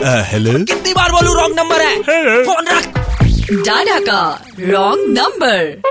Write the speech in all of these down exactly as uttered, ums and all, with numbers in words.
Hello. कितनी बार बोलूं wrong number है, फोन रख। डाडा का wrong number.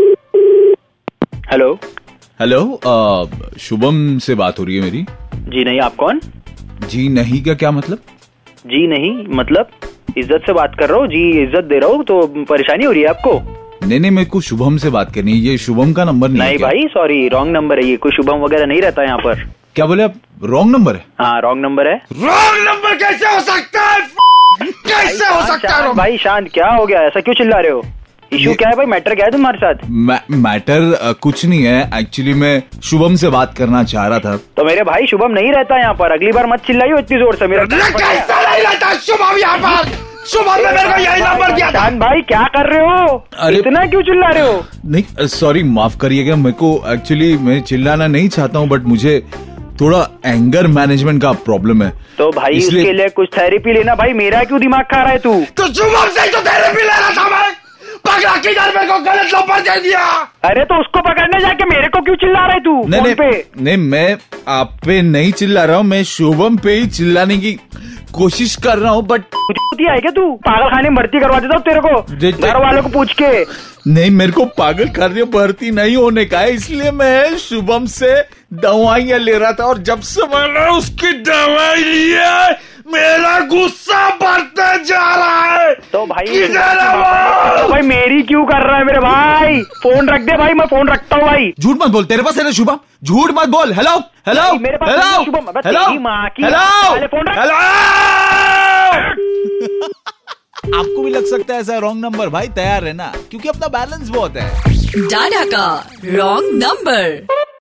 Hello hello, Shubham से बात हो रही है मेरी? जी नहीं, आप कौन? जी नहीं का क्या मतलब? जी नहीं मतलब इज्जत से बात कर रहा हूँ, जी इज्जत दे रहा हूँ, तो परेशानी हो रही है आपको? नहीं नहीं, मेरे को शुभम से बात करनी है। ये शुभम का नंबर नहीं, नहीं है भाई सॉरी, रॉन्ग नंबर है ये, कोई शुभम वगैरह नहीं रहता यहाँ पर। क्या बोले आप? रॉन्ग नंबर है? हाँ रॉन्ग नंबर है। रॉन्ग नंबर कैसे हो सकता है? कैसे हो सकता है? भाई शांत, क्या हो गया, ऐसा क्यों चिल्ला रहे हो? इशू क्या है भाई, मैटर क्या है तुम्हारे साथ? मैटर कुछ नहीं है, एक्चुअली मैं शुभम से बात करना चाह रहा था। तो मेरे भाई शुभम नहीं रहता यहाँ पर, अगली बार मत चिल्लाइयो इतनी जोर से। मेरा कैसा नहीं रहता शुभम यहाँ पर? शुभम ने मेरे को यही नंबर दिया था। शांत भाई क्या कर रहे हो? अरे इतना क्यों चिल्ला रहे हो? नहीं सॉरी, माफ करिएगा, मेरे को एक्चुअली मैं चिल्लाना नहीं चाहता हूँ, बट मुझे थोड़ा एंगर मैनेजमेंट का प्रॉब्लम है। तो भाई इसलिए... उसके लिए कुछ थेरेपी लेना भाई, मेरा क्यों दिमाग खा रहा है तू? तो शुभम से तो थेरेपी ले रहा था मैं, पकड़ा किधर मेरे को गलत नंबर दे दिया। अरे तो उसको पकड़ने जाके मेरे को क्यों चिल्ला रहा है तू? नहीं फोन नहीं, पे? नहीं मैं आप पे नहीं चिल्ला रहा हूँ, मैं शुभम पे ही चिल्लाने की कोशिश कर रहा हूँ, बट है क्या तू? पागल खाने में भर्ती करवा देता हूँ तेरे को, घर वालों को पूछ के। नहीं, मेरे को पागल खाने में भर्ती नहीं होने का है, इसलिए मैं शुभम से दवाइयाँ ले रहा था, और जब से मैंने उसकी दवाई ली है मेरा गुस्सा बढ़ते जा रहा है। तो भाई तो भाई मेरी क्यों कर रहा है मेरे भाई? फोन रख दे भाई, मैं फोन रखता हूँ भाई। झूठ मत बोल, तेरे पास है ना शुभम? झूठ मत बोल। हेलो हेलो मेरे पास हेलो शुभम, हेलो तेरी माँ की हेलो फोन रख। हेलो। आपको भी लग सकता है ऐसा रॉन्ग नंबर? भाई तैयार रहना, क्योंकि अपना बैलेंस बहुत है। डाडा का रॉन्ग नंबर।